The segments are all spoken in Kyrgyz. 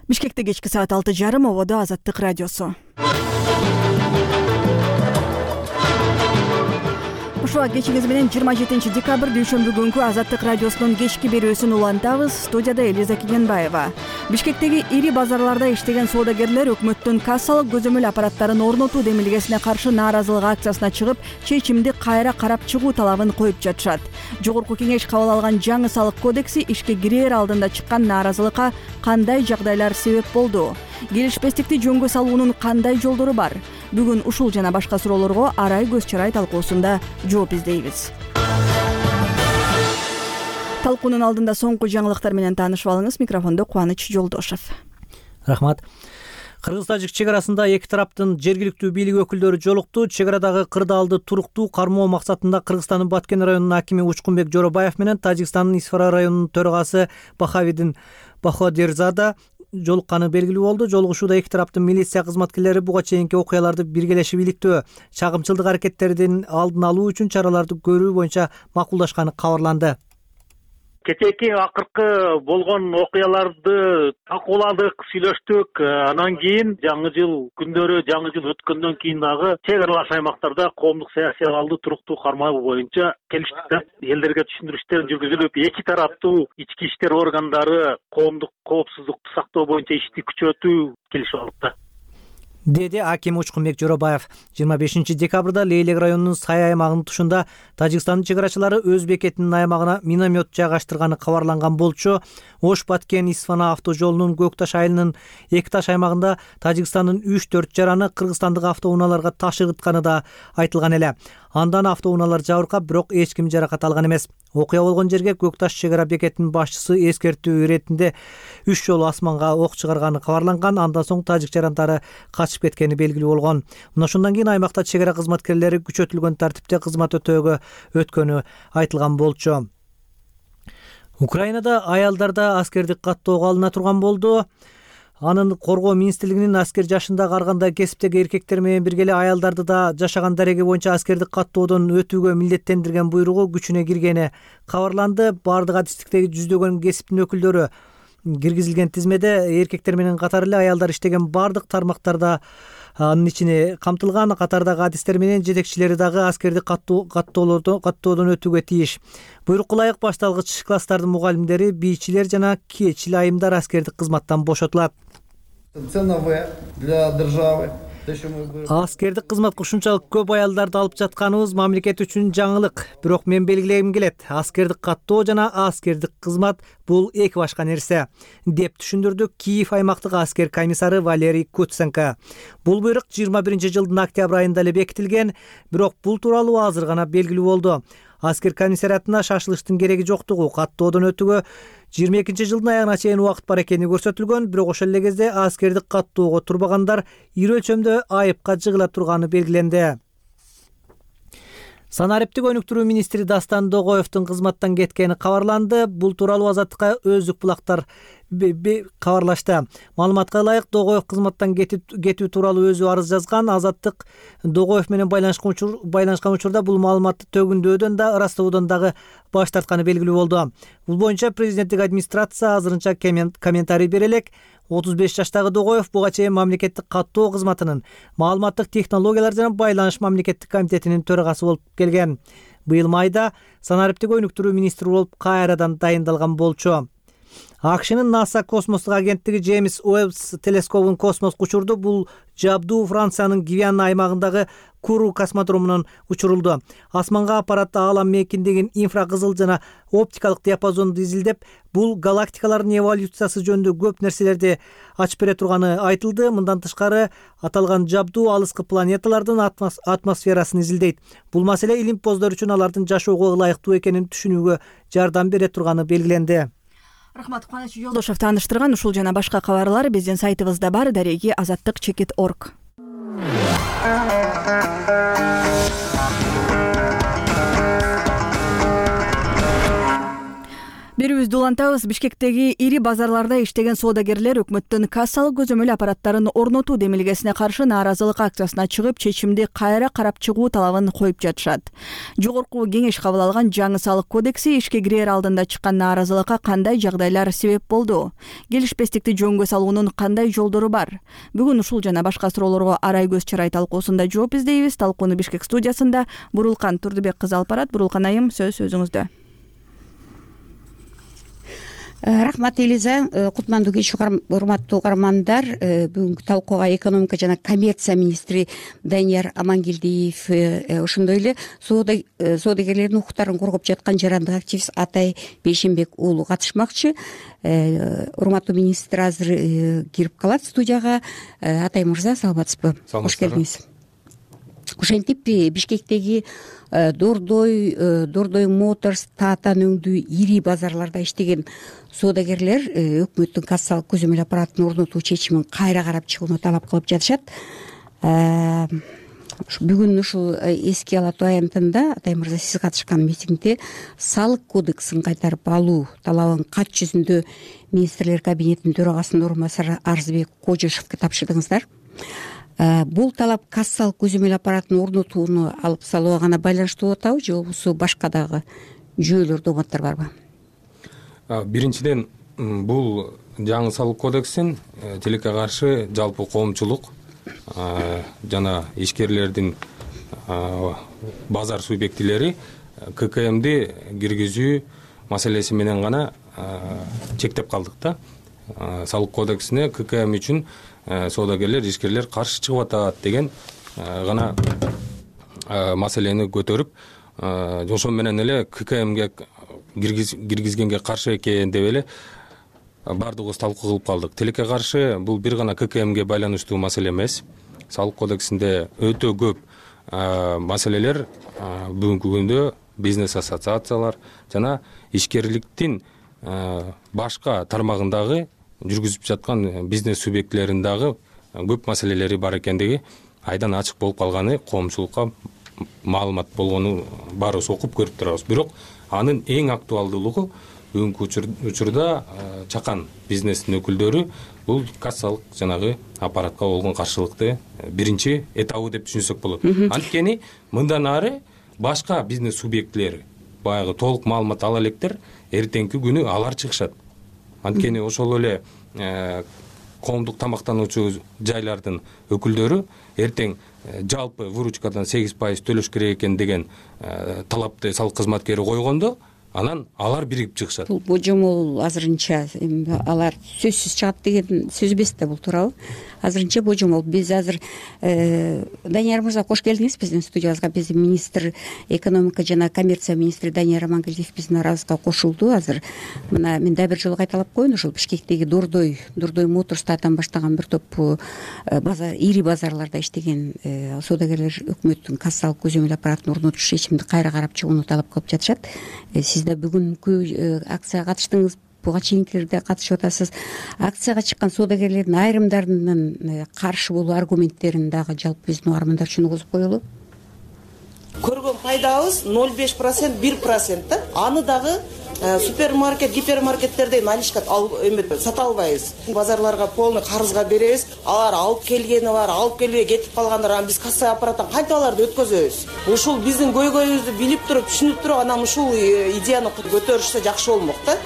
Бишкекте кечки саат 6:30 ободо Азаттык радиосу. Ушуга кечиңиз менен 27 декабрь дүйшөмбү күнкү Азаттык радиосунун кечки берүүсүн улантабыз. Студияда Элиза Кененбаева. Бишкектеги ири базарларда иштеген соодагерлер өкмөттүн кассалык көзөмөл аппараттарын орнотуу демилгесине каршы нааразылык акциясына чыгып, чечимди кайра карап чыгуу талабын коюп жатышат. Жогорку кеңеш кабыл алган жаңы салык кодекси ишке кирээр алдында чыккан нааразылыкка кандай жагдайлар себеп болду? Келишпестикти жөнгө салуунун кандай жолдору бар? Бүгүн ушул жана башка суроолорго арай көз чарай талкуусунда жооп издейбиз. Талкуунун алдында соңку жаңылыктар менен таанышып алыңыз. Микрофондо Кубаныч Жолдошов. Рахмат. Кыргыз-тажик чек арасында эки тараптын жергиликтүү бийлик өкүлдөрү жолукту. Чек арадагы кырдаалды туруктуу кармоо максатында Кыргызстандын Баткен районунун акими Учкунбек Жоробаев менен Тажикстандын Исфара районунун төрагасы Бахавидин Баходерзада жолукканы белгилүү болду. Жолугушууда эки тараптын милиция кызматкерлери буга чейинки окуяларды биргелешип иликтөө, чагымчылдык аракеттердин алдын алуу үчүн чараларды көрүү боюнча макулдашканы кабарланды. Кечээки акыркы болгон окуяларды талкууладык, сүйлөштүк. Анан кийин жаңы жыл күндөрү, жаңы жыл өткөндөн кийин дагы чек аралаш аймактарда коомдук саясий абалды туруктуу кармоо боюнча келиштик да. Элдерге түшүндүрүштөр жүргүзүлүп, эки тараптуу ички иштер органдары коомдук коопсуздукту сактоо боюнча ишти күчөтүү келишип алдык да, деди аким Учкунбек Жоробаев. 25 декабрда Лейлек районунун Сай аймагынын тушунда Тажикстандын чек арачылары өз бекетинин аймагына миномет жайгаштырганы кабарланган болчу. Ош Баткен Исфана автожолунун Көкташ айылынын Эки Таш аймагында Тажикстандын 3-4 жараны кыргызстандык автоунааларга ташыгытканы да айтылган эле. Андан автоунаалар жабыркап, бирок эч ким жаракат алган эмес. Окуя болгон жерге Көкташ чек ара бекетинин башчысы эскертүү иретинде 3 жолу асманга ок чыгарганы кабарланган. Андан соң тажик жарандары качып кеткени белгилүү болгон. Мына ошондон кийин аймакта чек ара кызматкерлери күчөтүлгөн тартипте кызмат өткөнү айтылган болчу. Украинада аялдарда аскердик каттоого алына турган болду. Анын коргоо министрлигинин аскер жашындагы ар кандай кесиптеги эркектер менен бирге эле аялдарды да жашаган дареги боюнча аскердик каттоодон өтүүгө милдеттендирген буйругу күчүнө киргени кабарланды. Бардык адистиктеги жүздөгөн кесиптин өкүлдөрү киргизилген тизмеде эркектер менен катар эле аялдар иштеген бардык тармактарда анын ичине камтылган. Катардагы адистер менен жетекчилери дагы аскердик каттоодон өтүүгө тийиш. Буйрукка ылайык башталгыч класстардын мугалимдери, бийчилер жана кечил айымдар аскердик кызматтан бошотулат. Це нове для держави. Аскердик кызматка ушунчалык көп аялдарды алып жатканыбыз мамлекет үчүн жаңылык. Бирок мен белгилегим келет, аскердик каттоо жана аскердик кызмат бул эки башка нерсе, деп түшүндүрдү Киев аймактык аскер комиссары Валерий Куценко. Бул буйрук 21 жылдын октябрь айында эле бекитилген, бирок бул тууралуу азыр гана белгилүү болду. Аскер комиссариатына шашылыштын кереги жоктугу, каттоодон өтүүгө 22 жылдын аягына чейин убакыт бар экени көрсөтүлгөн, бирок ошол эле кезде аскердик каттоого турбагандар ири өлчөмдө айыпка жыгыла турганы белгиленди. Санариптик өнүктүрүү министри Дастан Догоевдун кызматтан кеткени кабарланды. Бул тууралуу Азаттыкка өздүк булактар кабарлашты. Маалыматка ылайык, Догоев кызматтан кетүү тууралуу өзү арыз жазган. Азаттык Догоев менен байланышкан учурда бул маалыматты төгүндөөдөн да ырастоодон дагы баш тартканы белгилүү болду. Бул боюнча президенттик администрация азырынча комментарий бере элек. 35 жаштагы Догоев буга чейин мамлекеттик каттоо кызматынын маалыматтык технологиялар жана байланыш мамлекеттик комитетинин төрагасы болуп келген. Быйыл майда санариптик өнүктүрүү министри болуп кайрадан дайындалган болчу. АКШнын НАСА космостук агенттиги Джеймс Уэбб телескопун космоско учурду. Бул жабдуу Франциянын Гвиана аймагындагы Куру космодромунан учурулду. Асманга аппарат аалам мейкиндигин инфракызыл жана оптикалык диапазонду изилдеп, бул галактикалардын эволюциясы жөнүндө көп нерселерди ачып бере турганы айтылды. Мындан тышкары аталган жабдуу алыскы планеталардын атмосферасын изилдейт. Бул маселе илимпоздор үчүн алардын жашоого ылайыктуу экенин түшүнүүгө жардам бере турганы белгиленди. Рахмат, Кубаныч Жолдошов тааныштырган. Ушул жана башка кабарлар биздин сайтыбызда бар, дареги azattik.org. берүүбүздү улантабыз. Бишкектеги ири базарларда иштеген соодагерлер өкмөттүн кассалык көзөмөл аппараттарын орнотуу демилгесине каршы нааразылык акциясына чыгып, чечимди кайра карап чыгуу талабын коюп жатышат. Жогорку кеңеш кабыл алган жаңы салык кодекси ишке кирер алдында чыккан нааразылыкка кандай жагдайлар себеп болду? Келишпестикти жөнгө салуунун кандай жолдору бар? Бүгүн ушул жана башка суроолорго арай көз чарай талкуусунда жооп издейбиз. Талкууну Бишкек студиясында Бурулкан Турдубек кызы алып барат. Бурулкан айым, сөз өзүңүздө. Рахмат Элиза, кутмандуу кеч, урматтуу угармандар. Бүгүнкү талкууга экономика жана коммерция министри Данияр Амангелдиев, ошондой эле соодагерлердин укуктарын коргоп жаткан жарандык активист Атай Бейшенбек уулу катышмакчы. Урматтуу министр азыр кирип калат студияга. Атай мырза, саламатсызбы? Кош келдиңиз. Ошентип Бишкектеги Дордой Моторс, Таатан өңдүү ири базарларда иштеген соодагерлер өкмөттүн кассалык көзөмөл аппаратын орнотуу чечимин кайра карап чыгууну талап кылып жатышат. Бүгүн ушул эске алатуу аянтында Атай мырза, сиз катышкан митингде салык кодексин кайтарып алуу талабын кат жүзүндө министрлер кабинетинин төрагасынын орун басары Арзыбек Кожошевке тапшырдыңыздар. Бул талап кассалык көзөмөл аппаратын орнотууну алып салууга гана байланыштуу болуп атабы, же болбосо башка дагы жүйөлөр, догматтар барбы? Биринчиден, бул жаңы салык кодексин тилекке каршы жалпы коомчулук жана ишкерлердин базар субъектилери ККМди киргизүү маселеси менен гана чектеп калдык да. Салык кодексине ККМ үчүн соодагерлер, ишкерлер каршы чыгып атат деген гана маселени көтөрүп, ошол менен эле ККМге киргизгенге каршы экен деп эле баардыгыбыз талкуу кылып калдык. Тилекке каршы бул бир гана ККМге байланыштуу маселе эмес. Салык кодексинде өтө көп маселелер бүгүнкү күндө бизнес ассоциациялар жана ишкерликтин башка тармагындагы жүргүзүп жаткан бизнес субъектилеринин дагы көп маселелери бар экендиги айдан ачык болуп калганы коомчулукка маалымат болгону баарыбыз окуп көрүп турабыз. Бирок анын эң актуалдуулугу бүгүнкү учурда чакан бизнестин өкүлдөрү бул кассалык жанагы аппаратка болгон каршылыкты биринчи этабы деп түшүнсөк болот. Анткени мындан ары башка бизнес субъектилери баягы толук маалымат ала электер эртеңки күнү алар чыгышат. Анткени ошол эле коомдук тамактануучу жайлардын өкүлдөрү эртең жалпы выручкадан 8% төлөш керек экен деген талапты салык кызматкери койгондо, анан алар биригип чыгышат. Бул божомол азырынча алар сөзсүз чыгат деген сөз эмес да, бул туурабы? Азырынча божомол. Биз азыр Данияр мырза, кош келдиңиз биздин студиябызга. Биздин министр, экономика жана коммерция министри Данияр Амангелдиев биздин арабызга кошулду. Азыр мына мен да бир жолу кайталап коеюн, ушул Бишкектеги Дордой Моторс Таатан баштаган бир топ ири базарларда иштеген соодагерлер өкмөттүн кассалык көзөмөл аппаратын орнотуш чечимди кайра карап чыгууну талап кылып жатышат. Сиз да бүгүнкү акцияга катыштыңыз, буга чейинкилерде катышып атасыз. Акцияга чыккан соодагерлердин айрымдарынын каршы болуу аргументтерин дагы жалпы биздин угармандар үчүн угузуп коелу. Көргөн пайдабыз 0,5%, 1% да. Аны дагы супермаркет, гипермаркеттерде наличка сата албайбыз. Базарларга полный карызга беребиз. Алар алып келгени бар, алып келбей кетип калгандар, биз касса аппараттан кантип аларды өткөзөбүз? Ушул биздин көйгөйүбүздү билип туруп, түшүнүп туруп, анан ушул идеяны көтөрүшсө жакшы болмок да.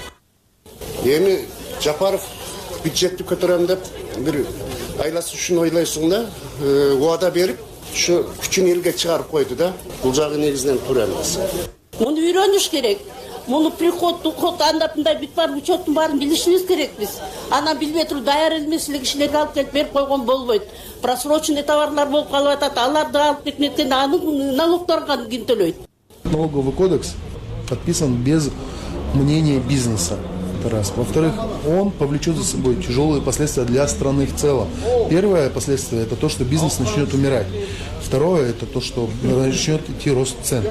Эми Жапаров бюджетти көтөрөм деп бир айласы үчүн ойлойсуң да, убада берип, ушу күчүн элге чыгарып койду да. Бул жагы негизинен туура эмес. Муну үйрөнүш керек. Муну приход, уход, андапындай бүт бар учеттун баарын билишибиз керек биз. Анан билбей туруп даяр эмес эле кишилерге алып келип берип койгон болбойт. Просроченный товарлар болуп калып атат. Аларды алып кетмектен анын налогторун ким төлөйт? Налоговый кодекс подписан без мнения бизнеса. Это раз. Во-вторых, он повлечет за собой тяжелые последствия для страны в целом. Первое последствие – это то, что бизнес начнет умирать. Второе – это то, что начнет идти рост цен.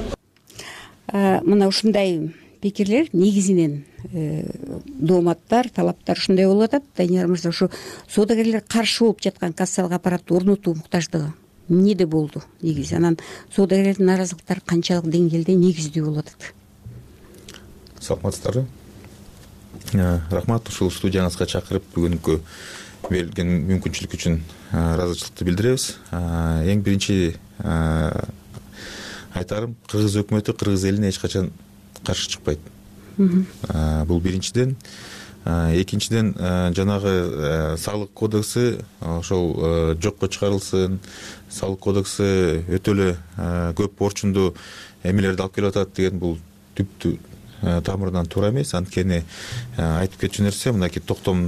Мына ушундай пикирлер негизинен дооматтар, талаптар ушундай болуп атат. Данияр мырза, ушу соодагерлер каршы болуп жаткан кассалык аппаратты орнотуу муктаждыгы эмнеде болду негизи? Анан соодагерлердин нааразылыктары канчалык деңгээлде негиздүү болуп атат? Саламатсыздарбы. Рахмат ушул студияңызга чакырып бүгүнкү берилген мүмкүнчүлүк үчүн ыраазычылыкты билдиребиз. Эң биринчи айтарым, кыргыз өкмөтү кыргыз элине эч качан каршы чыкпайт. Бул биринчиден. Экинчиден, жанагы салык кодекси ошол жокко чыгарылсын, салык кодекси өтө эле көп орчундуу эмелерди алып келип атат деген бул түптү тамырынан туура эмес. Анткени айтып кетчү нерсе, мынакей токтом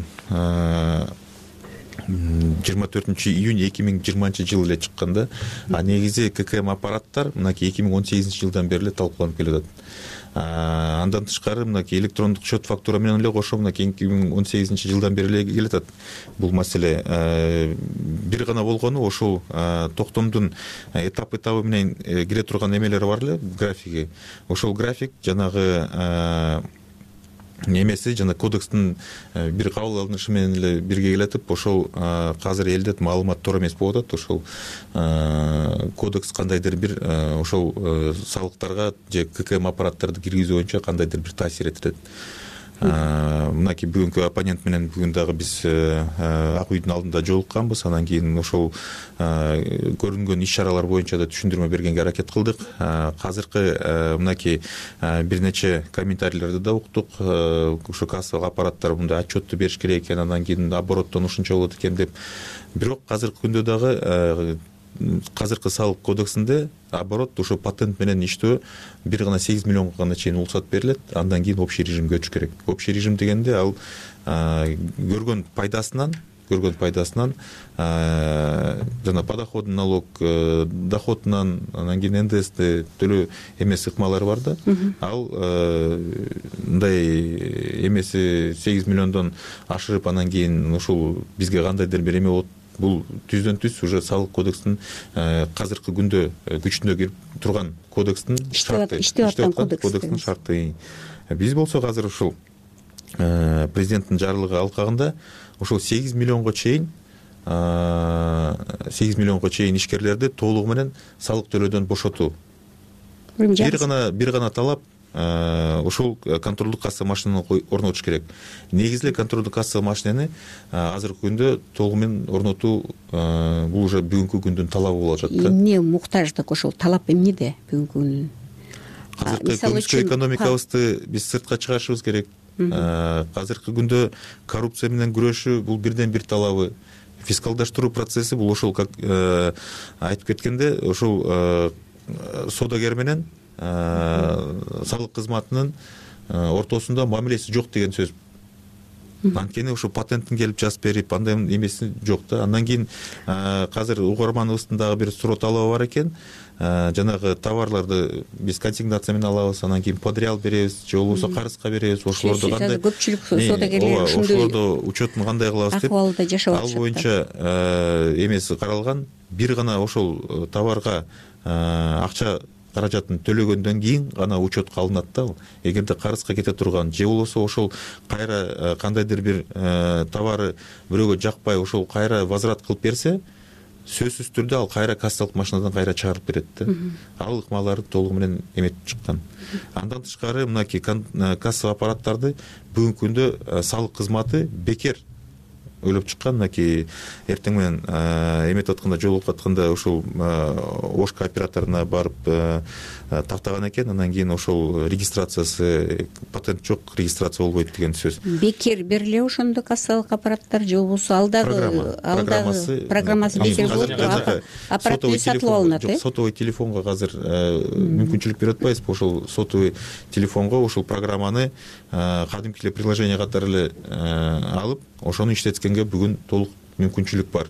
24 июнь 2020 жыл эле чыкканда, негизи ККМ аппараттар мынакей 2018 жылдан бери эле талкууланып келип атат. Андан тышкары мынакей электрондук счет фактура менен эле кошо мынакей 2018 жылдан бери эле келип атат бул маселе. Бир гана болгону ошол токтомдун этап менен кире турган эмелери бар эле, графиги. Ошол график жанагы эмеси жана кодекстин бир кабыл алынышы менен эле бирге келатып, ошол азыр элде маалымат туура эмес болуп атат. Ошол кодекс кандайдыр бир ошол салыктарга же ККМ аппараттарды киргизүү боюнча кандайдыр бир таасир этет. Мынакей бүгүнкү оппонент менен бүгүн дагы биз Ак үйдүн алдында жолукканбыз. Анан кийин ошол көрүнгөн иш чаралар боюнча да түшүндүрмө бергенге аракет кылдык. Азыркы мынакей бир нече комментарийлерди да уктук. Ушу кассалык аппараттар мындай отчетту бериш керек экен, анан кийин обороттон ушунча болот экен деп. Бирок азыркы күндө дагы азыркы салык кодексинде оборот ушу патент менен иштөө 1,8 миллионго гана чейин уруксат берилет. Андан кийин общий режимге өтүш керек. Общий режим дегенде ал көргөн пайдасынан жана подоходный налог, доходунан, анан кийин НДСти төлөө эмес ыкмалары бар да. Ал мындай эмеси 8 миллиондон ашырып анан кийин ушул бизге кандайдыр бир эме болот. Бул түздөн түз уже салык кодекстин азыркы күндө күчүнө кирип турган кодекстин кодекстин шарты. Биз болсок азыр ушул президенттин жарлыгы алкагында ошол 8 миллионго чейин ишкерлерди толугу менен салык төлөөдөн бошотуу. Бир гана талап ошол контролдук касса машинаны орнотуш керек. Негизи контролдук касса машинаны азыркы күндө толугу менен орнотуу бул уже бүгүнкү күндүн талабы болуп атат да. Эмне муктаждык ошол талап эмнеде бүгүнкү күндүн? Азыркы көмүскө экономикабызды биз сыртка чыгарышыбыз керек. Азыркы күндө коррупция менен күрөшүү бул бирден бир талабы. Фискалдаштыруу процесси бул ошол как айтып кеткенде ошол содагер менен салык кызматынын ортосунда мамилеси жок деген сөз. Анткени ошо патенттин келип жазып берип андай эмеси жок да. Андан кийин азыр угарманыбыздын дагы бир суроо талабы бар экен. Жанагы товарларды биз консигнация менен алабыз, анан кийин подреал беребиз, же болбосо карызга беребиз. Ошолорду кандай көпчүлүк содагерлер ошондой учетун кандай кылабыз деп акыбалда жашап атышат. Ал боюнча эмеси каралган. Бир гана ошол товарга акча каражатын төлөгөндөн кийин гана учетка алынат да. Эгерде карызга кете турган же болбосо ошол кайра кандайдыр бир товары бирөөгө жакпай ошол кайра возврат кылып берсе, сөзсүз түрдө ал кайра кассалык машинадан кайра чыгарып берет да. Ал ыкмаларды толугу менен эметип чыккан. Андан тышкары мынакей касса аппараттарды бүгүнкү күндө салык кызматы бекер ойлоп чыккан. Мынакей эртең менен эметип атканда, жолугуп атканда ошол Ош кооператоруна барып тактаган экен. Анан кийин ошол регистрациясы патент жок, регистрация болбойт деген сөз. Бекер бериле ошондо кассалык аппараттар же болбосо программасы бекер болуп аппарат сатылып алынат. Сотовый телефонго азыр мүмкүнчүлүк берип атпайбызбы? Ошол сотовый телефонго ошол программаны кадимки эле приложение катары эле алып, ошону иштеткенге бүгүн толук мүмкүнчүлүк бар.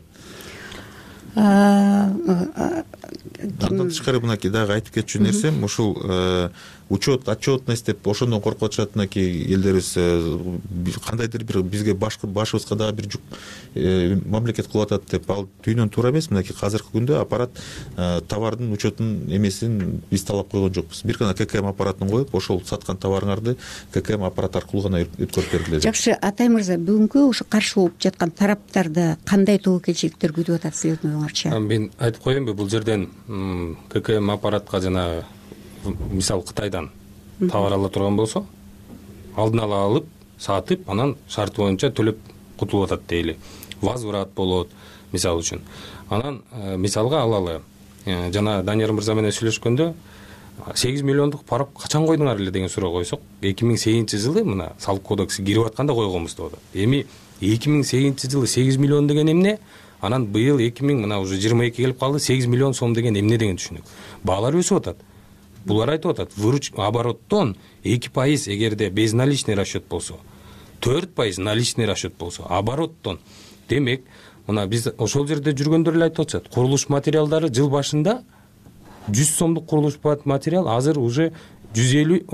Андан тышкары мынакей дагы айтып кетчү нерсем, ушул учет, отчетность деп ошондон коркуп атышат мынакей элдерибиз. Кандайдыр бир бизге башыбызга дагы бир жүк мамлекет кылып атат деп, ал түйүнөн туура эмес. Мынакей азыркы күндө аппарат товардын учетун эмесин биз талап койгон жокпуз. Бир гана ККМ аппаратын коюп, ошол саткан товарыңарды ККМ аппарат аркылуу гана өткөрүп бергиле. Жакшы, Атай мырза, бүгүнкү ошо каршы болуп жаткан тараптарды кандай тобокелчиликтер күтүп атат силердин оюңарча? Мен айтып коеюнбу, бул жерден ККМ аппаратка жана мисалы Кытайдан товар ала турган болсо, алдын ала алып, сатып анан шарты боюнча төлөп кутулуп атат дейли. Возврат болот мисалы үчүн. Анан мисалга алалы, жана Данияр мырза менен сүйлөшкөндө 8 миллиондук парок качан койдуңар эле деген суроо койсок, 2008-жылы мына салык кодекси кирип атканда койгонбуз деп атат. Эми 2008-жылы 8 миллион деген эмне? Анан быйыл 2000 мына уже 22 келип калды, 8 миллион сом деген эмне деген түшүнүк. Баалар өсүп атат. Булар айтып атат, обороттон 2% эгерде безналичный расчет болсо, 4% наличный расчет болсо, обороттон. Демек, мына биз ошол жерде жүргөндөр эле айтып атышат. Курулуш материалдары жыл башында 100 сомдук курулуш материал азыр уже 250,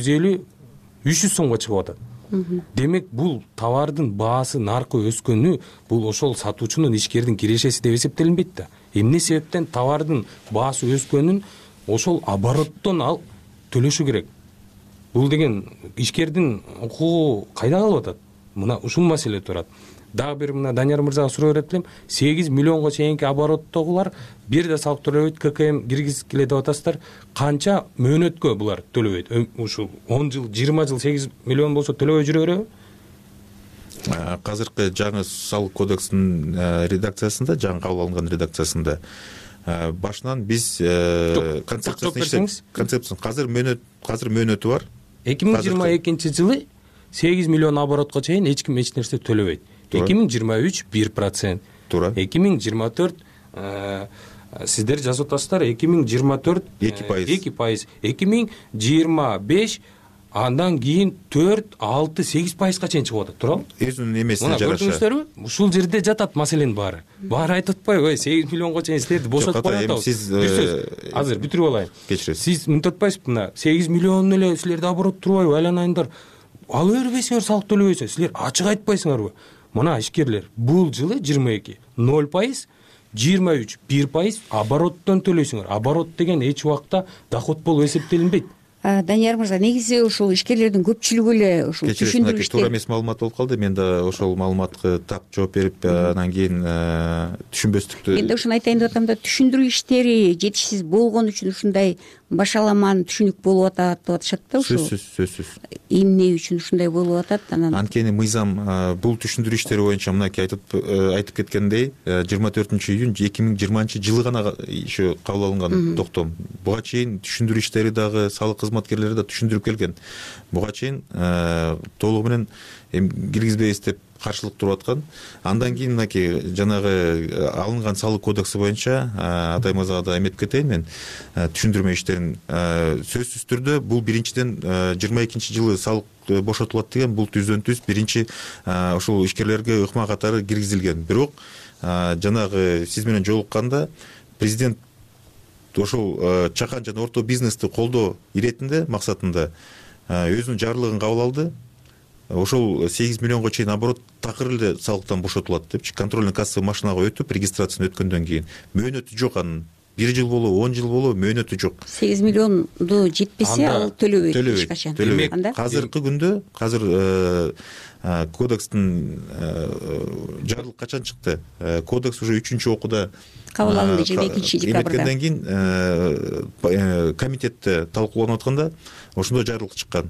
300 сомго чыгып атат. Демек, бул товардын баасы, наркы өскөнү, бул ошол сатуучунун, ишкердин кирешеси деп эсептелинбейт да. Эмне себептен товардын баасы өскөнүн ошол обороттон ал төлөшү керек. Бул деген ишкердин укугу кайда калып атат? Мына ушул маселе турат. Дагы бир мына Данияр мырзага суроо берет элем. 8 миллионго чейинки обороттогулар бир да салык төлөбөйт, ККМ киргизгиле деп атасыздар. Канча мөөнөткө булар төлөбөйт? Ушул 10 жыл, 20 жыл 8 миллион болсо төлөбөй жүрө береби? Азыркы жаңы салык кодексинин редакциясында, жаңы кабыл алынган редакциясында башынан биз концепциясын азыр мөөнөтү бар. 2022-жылы 8 миллион оборотко чейин эч ким эч нерсе төлөбөйт. 2023 1%. Туура. 2024 сиздер жазып атасыздар, 2024 2%. 2025 андан кийин 4, 6, 8%га чейин чыгып атат, туурабы? Өзүнүн эмесине жараша. Көрдүңүздөрбү? Ушул жерде жатат маселенин баары. Баары айтып атпайбы, 8 миллионго чейин силерди бошотуп атабыз. Азыр бүтүрүп алайын. Кечиресиз. Сиз мынтип атпайсызбы, мына 8 миллион эле силерде оборот турбайбы, айланайындар. Ала бербейсиңер, салык төлөбөйсүңөр. Силер ачык айтпайсыңарбы? Мына ишкерлер бул жылы 22 0%, 23 1% обороттон төлөйсүңөр. Оборот деген эч убакта доход болуп эсептелинбейт. Данияр мырза, негизи ушул ишкерлердин көпчүлүгү эле ушул түшүндүрүштө туура эмес маалымат болуп калды. Мен да ошол маалыматка так жооп берип, анан кийин түшүнбөстүктү. Мен да ушуну айтайын деп атам да, түшүндүрүү иштери жетишсиз болгон үчүн ушундай башаламан түшүнүк болуп атат деп атышат да. Ушул сөзсүз. Эмне үчүн ушундай болуп атат? Анан анткени мыйзам бул түшүндүрүү иштери боюнча мынакей айтып кеткендей 24-июнь 2020-жылы гана ошо кабыл алынган токтом. Буга чейин түшүндүрүү иштери дагы салык кызматкерлери да түшүндүрүп келген. Буга чейин толугу менен киргизбейбиз деп каршылык туруп аткан. Андан кийин мынакей жанагы алынган салык кодекси боюнча Атай мырзага да эметип кетейин мен. Түшүндүрмө иштерин сөзсүз түрдө бул биринчиден 22-жылы салык бошотулат деген бул түздөн түз биринчи ошол ишкерлерге ыкма катары киргизилген. Бирок жанагы сиз менен жолукканда президент ошол чакан жана орто бизнести колдоо иретинде максатында өзүнүн жарлыгын кабыл алды. Ошол 8 миллионго чейин оборот такыр эле салыктан бошотулат депчи, контрольный кассовый машинага өтүп, регистрацияны өткөндөн кийин мөөнөтү жок анын. 1 жыл болобу, 10 жыл болобу мөөнөтү жок. 8 миллионду жетпесе ал төлөбөйт эч качан. Азыркы күндө кодекстин жарлык качан чыкты? Кодекс уже 3-окууда кабыл алынды 22-декабрда. Эметкенден кийин комитетте талкууланып атканда ошондо жарлык чыккан.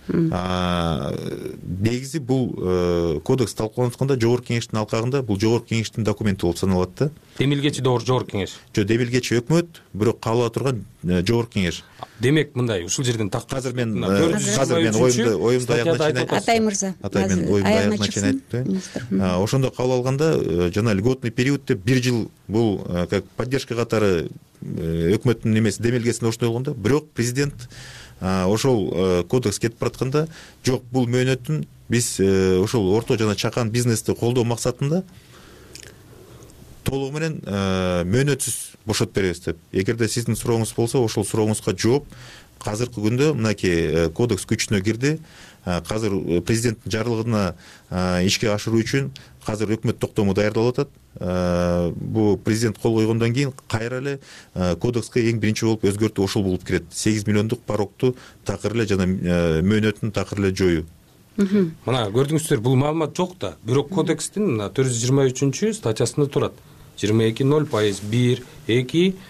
Негизи бул кодекс талкууланып атканда жогорку кеңештин алкагында бул жогорку кеңештин документи болуп саналат да. Демилгечи жогорку кеңеш. Демилгечи өкмөт, бирок кабыл ала турган жогорку кеңеш. Демек мындай ушул жерден азыр мен оюмду аягына чейин Атай мырза. Атай мен оюмду аягына чейин айтып. Ошондо кабыл алганда жана льготный период деп 1 жыл бул как поддержка катары өкмөттүн немеси демилгесинде ошондой болгондо, бирок президент ошол кодекс кетип баратканда жок, бул мөөнөтүн биз ошол орто жана чакан бизнести колдоо максатында толугу менен мөөнөтсүз бошотуп беребиз деп. Эгерде сиздин сурооңуз болсо, ошол сурооңузга жооп азыркы күндө мынакей кодекс күчүнө кирди. Азыр президенттин жарлыгына ишке ашыруу үчүн азыр өкмөт токтому даярдалып атат. Бу президент кол койгондон кийин кайра эле кодекске эң биринчи болуп өзгөртүү ошол болуп кирет. 8 миллиондук парокту такыр эле жана мөөнөтүн такыр эле жоюу. Мына көрдүңүздөр, бул маалымат жок да. Бирок кодекстин мына 423 статьясында турат. 22 0%, 1, 2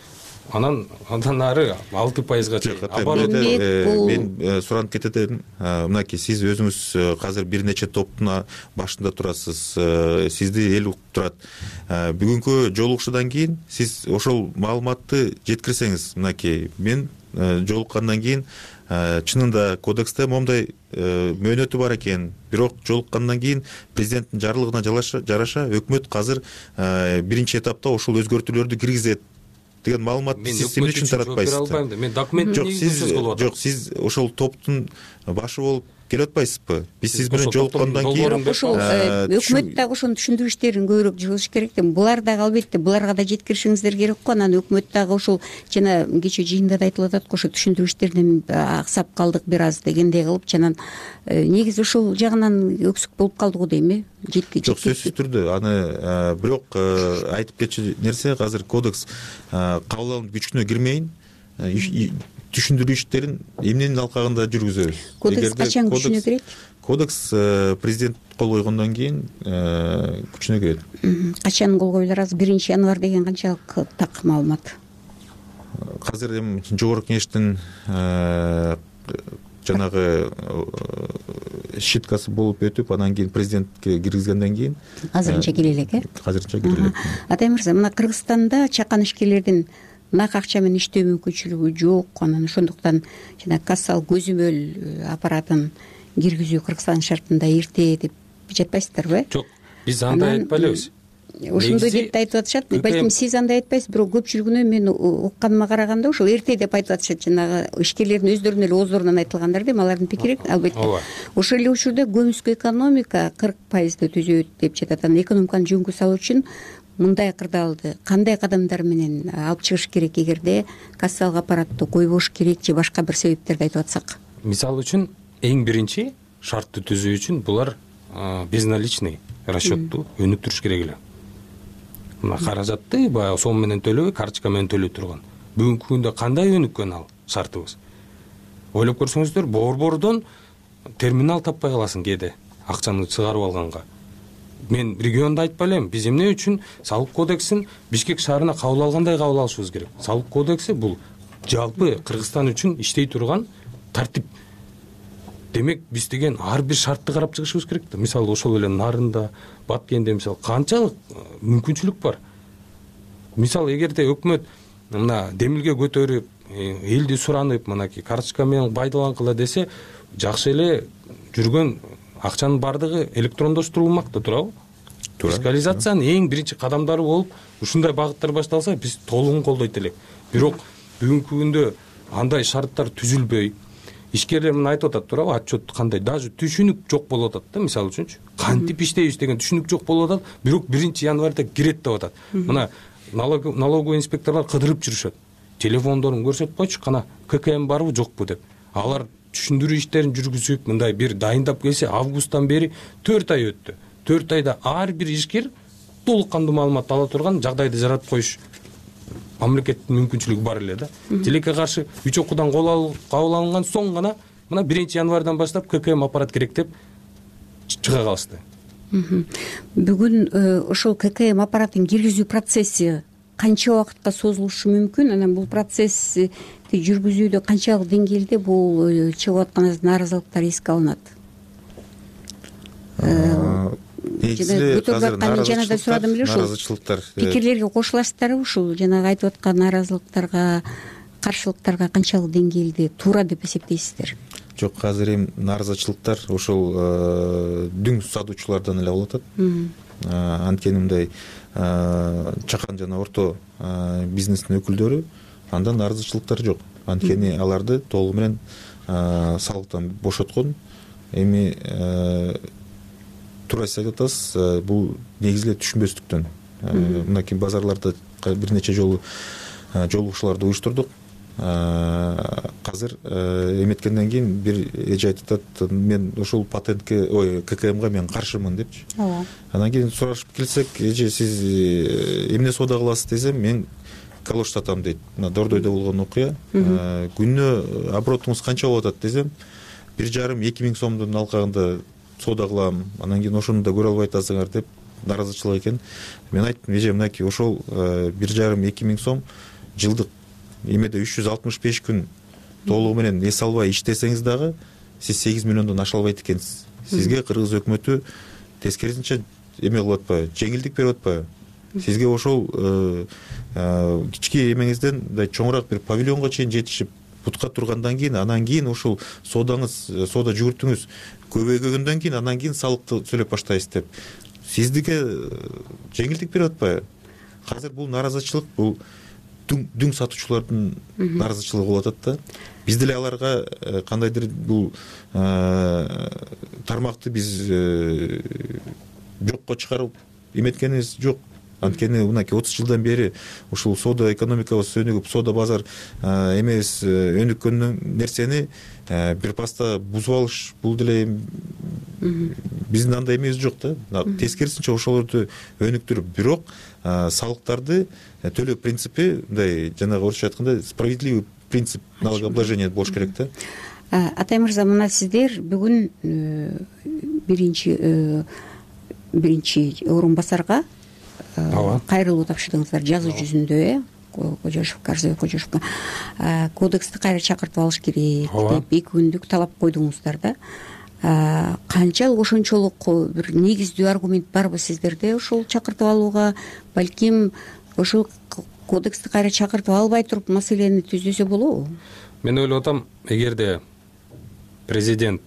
андан ары 6%-га чейин. Мен суранып кетет мынакей, сиз өзүңүз азыр бир нече топтун башында турасыз, сизди эл угуп турат. Бүгүнкү жолугушуудан кийин сиз ошол маалыматты жеткирсеңиз, мынакей мен жолуккандан кийин чынында кодексте момундай мөөнөтү бар экен, бирок жолуккандан кийин президенттин жарлыгына жараша өкмөт азыр биринчи этапта ошол өзгөртүүлөрдү киргизет деген маалыматты сиз эмне үчүн таратпайсызбы? Мен документтин негизинде сөз кылып атам. Жок, сиз ошол топтун башы болуп келип атпайсызбы? Биз сиз менен жолуккандан кийин ошол өкмөт дагы ошону түшүндүрүү иштерин көбүрөөк жүргүзүш керек да. Булар дагы албетте буларга да жеткиришиңиздер керек го. Анан өкмөт дагы ошол жана кечээ жыйында да айтылып атат го, ошо түшүндүрүү иштеринен аксап калдык бир аз дегендей кылып, жана негизи ошол жагынан өксүк болуп калды го дейм. Жок, сөзсүз түрдө аны бирок айтып кетчү нерсе, азыр кодекс кабыл алуу күчүнө кирмейин, түшүндүрүү иштерин эмненин алкагында жүргүзөбүз. Кодекс качан күчүнө кирет? Кодекс президент кол койгондон кийин күчүнө кирет. Качан кол коюлар? Азыр 1-январь деген канчалык так маалымат? Азыр эми жогорку кеңештин жанагы шиткасы болуп өтүп, анан кийин президентке киргизгенден кийин азырынча кире элек, азырынча кире элек. Атай мырза, мына Кыргызстанда чакан ишкерлердин нак акча менен иштөө мүмкүнчүлүгү жок, анан ошондуктан жана кассалык көзөмөл аппаратын киргизүү Кыргызстан шартында эрте деп жатпайсыздарбы? Жок, биз андай айтпай элебиз. Ошондой деп айтып атышат. Балким сиз андай айтпайсыз, бирок көпчүлүгүнө мен укканыма караганда ошол эрте деп айтып атышат. Жанагы ишкерлердин өздөрүнүн эле ооздорунан айтылгандар дейм, алардын пикири албетте. Ошол эле учурда көмүскө экономика 40% түзөт деп жатат. Анан экономиканы жөнгө салуу үчүн мындай кырдаалды кандай кадамдар менен алып чыгыш керек, эгерде кассалык аппаратты койбош керек же башка бир себептерди айтып атсак? Мисалы үчүн эң биринчи шартты түзүү үчүн булар безналичный расчетту өнүктүрүш керек эле. Мына каражатты баягы сом менен төлөбөй, карточка менен төлөй турган. Бүгүнкү күндө кандай өнүккөн ал шартыбыз? Ойлоп көрсөңүздөр, борбордон терминал таппай каласың кээде акчаны чыгарып алганга. Мен регионду айтпай элем, биз эмне үчүн салык кодексин Бишкек шаарына кабыл алгандай кабыл алышыбыз керек. Салык кодекси бул жалпы Кыргызстан үчүн иштей турган тартип. Демек биз деген ар бир шартты карап чыгышыбыз керек да. Мисалы ошол эле Нарында, Баткенде мисалы канчалык мүмкүнчүлүк бар. Мисалы эгерде өкмөт мына демилге көтөрүп, элди суранып, мынакей карточка менен пайдаланкыла десе, жакшы эле жүргөн акчанын бардыгы электрондоштурулмак да, туурабы? Фискализациянын эң биринчи кадамдары болуп, ушундай багыттар башталса, биз толугун колдойт элек. Бирок бүгүнкү күндө андай шарттар түзүлбөй, ишкерлер мына айтып атат, туурабы? Отчет кандай, даже түшүнүк жок болуп атат да, мисалы үчүнчү. Кантип иштейбиз деген түшүнүк жок болуп атат, бирок 1-январда кирет деп атат. Мына налоговый инспекторлор кыдырып жүрүшөт. Телефондорун көрсөтүп койчу, кана ККМ барбы жокпу деп. Алар түшүндүрүү иштерин жүргүзүп, мындай бир дайындап келсе, августтан бери 4 ай өттү. 4 айда ар бир ишкер толук кандуу маалымат ала турган жагдайды жаратып коюш мамлекеттин мүмкүнчүлүгү бар эле да. Тилекке каршы 3 окуудан кабыл алынган соң гана мына 1-январдан баштап ККМ аппарат керек деп чыга калышты. Бүгүн ошол ККМ аппаратын киргизүү процесси канча убакытка созулушу мүмкүн? Анан бул процессти жүргүзүүдө канчалык деңгээлде бул чыгып аткан нааразылыктар эске алынат? Жана да сурадым эле, ушул пикирлерге кошуласыздарбы? Ушул жанагы айтып аткан нааразылыктарга, каршылыктарга канчалык деңгээлде туура деп эсептейсиздер? Жок, азыр эми нааразычылыктар ошол дүң сатуучулардан эле болуп атат. Анткени мындай чакан жана орто бизнестин өкүлдөрү андан нааразычылыктар жок. Анткени аларды толугу менен салыктан бошоткон. Эми туура айтып атасыз, бул негизи эле түшүнбөстүктөн. Мынакей базарларда бир нече жолу жолугушууларды уюштурдук. Азыр эметкенден кийин бир эже айтып атат, мен ошол патентке, ККМга мен каршымын депчи. Анан кийин сурашып келсек, эже сиз эмне соода кыласыз десем, мен калош сатам дейт. Мына Дордойдо болгон окуя. Күнүнө оборотуңуз канча болуп атат десем, 1,5-2 миң сомдун алкагында соода кылам. Анан кийин ошону да көрө албай атасыңар деп нааразычылык экен. Мен айттым, эже мынакей ошол 1,5-2 миң сом жылдык эмеде 365 күн толугу менен эс албай иштесеңиз дагы сиз 8 миллиондон аша албайт экенсиз. Сизге кыргыз өкмөтү тескерисинче эме кылып атпайбы, жеңилдик берип атпайбы? Сизге ошол кички эмеңизден мындай чоңураак бир павильонго чейин жетишип бутка тургандан кийин, анан кийин ошол соода жүгүртүңүз көбөйгөндөн кийин, анан кийин салыкты төлөп баштайсыз деп. Сиздике жеңилдик берип атпайбы? Азыр бул нааразычылык, бул дүң сатуучулардын нааразычылыгы болуп атат да. Биз деле аларга кандайдыр бул тармакты биз жокко чыгарып эметкенибиз жок. Анткени мынакей 30 жылдан бери ушул соода экономикабыз өнүгүп, соода базар эмес өнүккөн нерсени бир паста бузуп алыш, бул деле биздин андай эмебиз жок да. Тескерисинче ошолорду өнүктүрүп, бирок салыктарды төлөө принципи мындай жанагы орусча айтканда справедливый принцип налогообложения болуш керек да. Атай мырза, мына сиздер бүгүн биринчи орун басарга кайрылуу тапшырдыңыздар жазуу жүзүндө, Арзыбек Кожошевко кодексти кайра чакыртып алыш керек деп 2 күндүк талап койдуңуздар да. Канчалык ошончолук бир негиздүү аргумент барбы сиздерде ошол чакыртып алууга? Балким ошол кодексти кайра чакыртып албай туруп маселени түзөсө болобу? Мен ойлоп атам, эгерде президент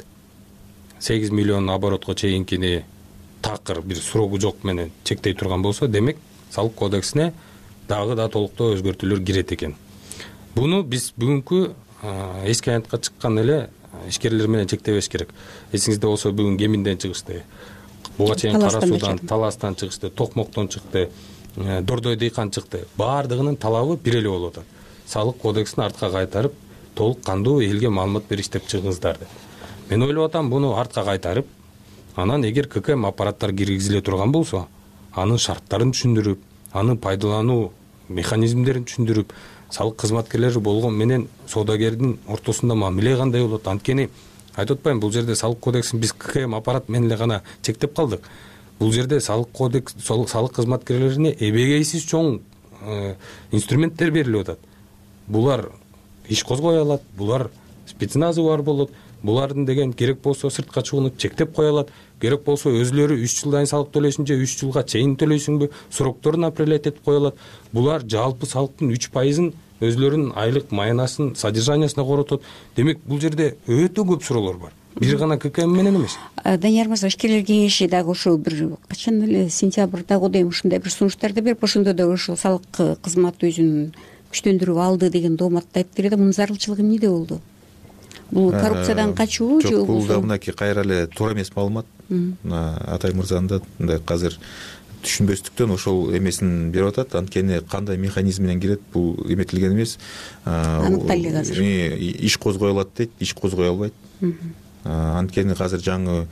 8 миллион оборотко чейинкини такыр бир срогу жок менен чектей турган болсо, демек салык кодексине дагы да толуктоо өзгөртүүлөр кирет экен. Буну биз бүгүнкү эски аянтка чыккан эле ишкерлер менен чектебеш керек. Эсиңизде болсо бүгүн Кеминден чыгышты, буга чейин Кара Суудан, Таластан чыгышты, Токмоктон чыкты, Дордой Дыйкан чыкты. Баардыгынын талабы бир эле болуп атат. Салык кодексин артка кайтарып, толук кандуу элге маалымат бериш деп чыгыңыздар деп. Мен ойлоп атам, буну артка кайтарып, анан эгер ККМ аппараттар киргизиле турган болсо, анын шарттарын түшүндүрүп, анын пайдалануу механизмдерин түшүндүрүп, салык кызматкерлери болгон менен соодагердин ортосунда мамиле кандай болот? Анткени айтып атпайм, бул жерде салык кодексин биз ККМ аппарат менен эле гана чектеп калдык. Бул жерде салык кодекс, салык кызматкерлерине эбегейсиз чоң инструменттер берилип атат. Булар иш козгой алат, булар спецназы бар болот, булардын деген керек болсо сыртка чыгууну чектеп кое алат, керек болсо өзлөрү 3 жылдан салык төлөйсүң же 3 жылга чейин төлөйсүңбү, срокторун определять этип кое алат. Булар жалпы салыктын 3%-ын өзлөрүнүн айлык майнасын, содержаниясына коротот. Демек, бул жерде өтө көп суроолор бар. Бир гана ККМ менен эмес. Данияр мырза, ишкерлер кеңеши дагы ошо бир качан эле сентябрда годайм ушундай бир сунуштарды берип, ошондо да ошол салык кызматы өзүн күчтөндүрүп алды деген дооматты айтып берди. Мунун зарылчылыгы эмнеде болду? Бул коррупциядан качуу же бул да мынакей кайра эле туура эмес маалымат. Атай мырзанын да мындай азыр түшүнбөстүктөн ошол эмесин берип атат. Анткени кандай механизм менен кирет, бул эметилген эмес. Аныкталды азыр. Иш козгой алат дейт, иш козгой албайт. Анткени азыр жаңы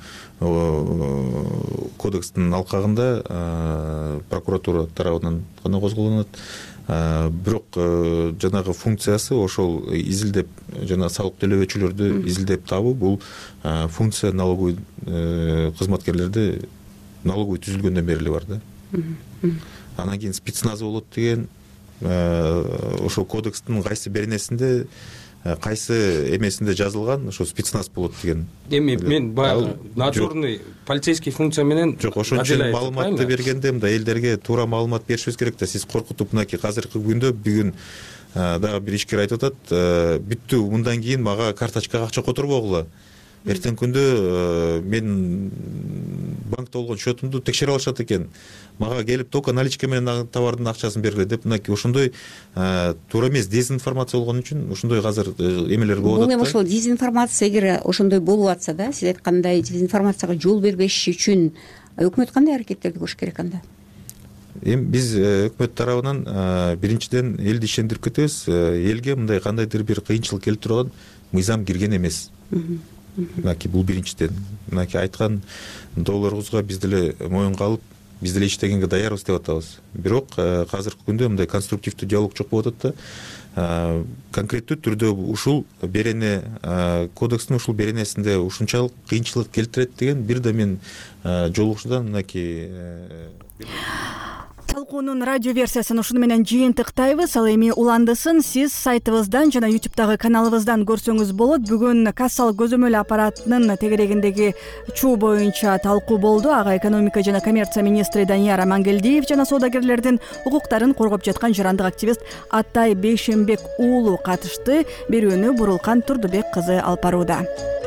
кодекстин алкагында прокуратура тарабынан гана козголонот. Бирок жанагы функциясы ошол изилдеп, жана салык төлөөчүлөрдү изилдеп табуу, бул функция налоговый кызматкерлерде налоговый түзүлгөндөн бери эле бар да. Анан кийин спецназы болот деген ошол кодекстин кайсы беренесинде, кайсы эмесинде жазылган, ошо спецназ болот деген. Эми мен баягы надзорный полицейский функция менен жок, ошончо маалыматты бергенде мындай элдерге туура маалымат беришибиз керек да. Сиз коркутуп мынакей азыркы күндө бүгүн дагы бир ишкер айтып атат, бүттү, мындан кийин мага карточкага акча которбогула. Эртең күндө мен банкта болгон счетумду текшере алышат экен. Мага келип только наличка менен товардын акчасын бергиле деп, мынакей ошондой туура эмес дезинформация болгон үчүн ошондой азыр эмелер болуп атат. Бул эми ошол дезинформация, эгер ошондой болуп атса да, сиз айткандай дезинформацияга жол бербеш үчүн өкмөт кандай аракеттерди көрүш керек анда? Эми биз өкмөт тарабынан биринчиден элди ишендирип кетебиз. Элге мындай кандайдыр бир кыйынчылык келип турган мыйзам кирген эмес. Мынакей бул биринчиден. Мынакей айткан долларыбызга биз деле моюнга алып, биз деле иштегенге даярбыз деп атабыз. Бирок азыркы күндө мындай конструктивдүү диалог жок болуп атат да. Конкреттүү түрдө ушул берене, кодекстин ушул беренесинде ушунчалык кыйынчылык келтирет деген бир да мен жолугушуудан мынакей талкуунун радио версиясын ушуну менен жыйынтыктайбыз. Ал эми уландысын сиз сайтыбыздан жана ютубтагы каналыбыздан көрсөңүз болот. Бүгүн кассалык көзөмөл аппаратынын тегерегиндеги чуу боюнча талкуу болду. Ага экономика жана коммерция министри Данияр Амангелдиев жана соодагерлердин укуктарын коргоп жаткан жарандык активист Атай Бейшенбек уулу катышты. Берүүнү Бурулкан Турдубек кызы алып барууда.